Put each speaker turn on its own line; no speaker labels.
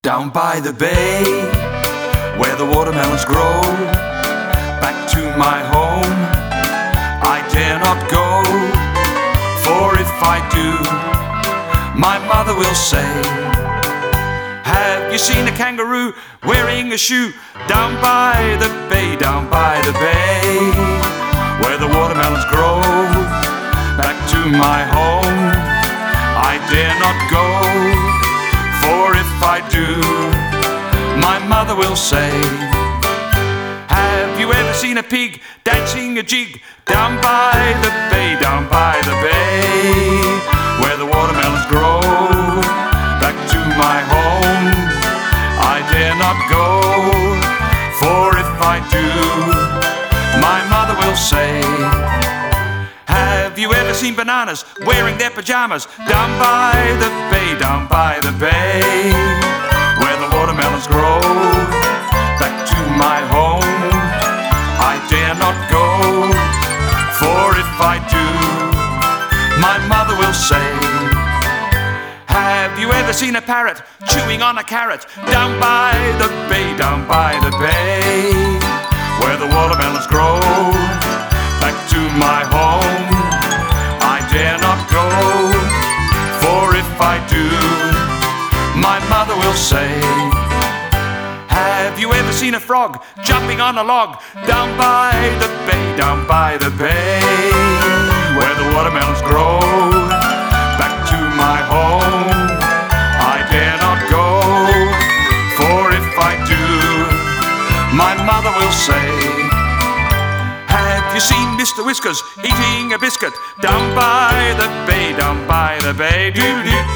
Down by the bay, where the watermelons grow, back to my home, I dare not go. For if I do, my mother will say, have you seen a kangaroo wearing a shoe? Down by the bay, down by the bay, where the watermelons grow, back to my home, I dare not go. For if I do, my mother will say, have you ever seen a pig dancing a jig? Down by the bay, down by the bay, where the watermelons grow, back to my home, I dare not go. For if I do, my mother will say, have you ever seen bananas wearing their pajamas? Down by the bay, down by the bay, where the watermelons grow, back to my home, I dare not go. For if I do, my mother will say, have you ever seen a parrot chewing on a carrot? Down by the bay, down by the bay, where the watermelons grow, back to my home, I dare not go. For if I do, my mother will say, have you ever seen a frog jumping on a log? Down by the bay, down by the bay, where the watermelons grow, back to my home, I dare not go. For if I do, my mother will say, have you seen Mr. Whiskers eating a biscuit? Down by the bay, down by the bay, doo-doo.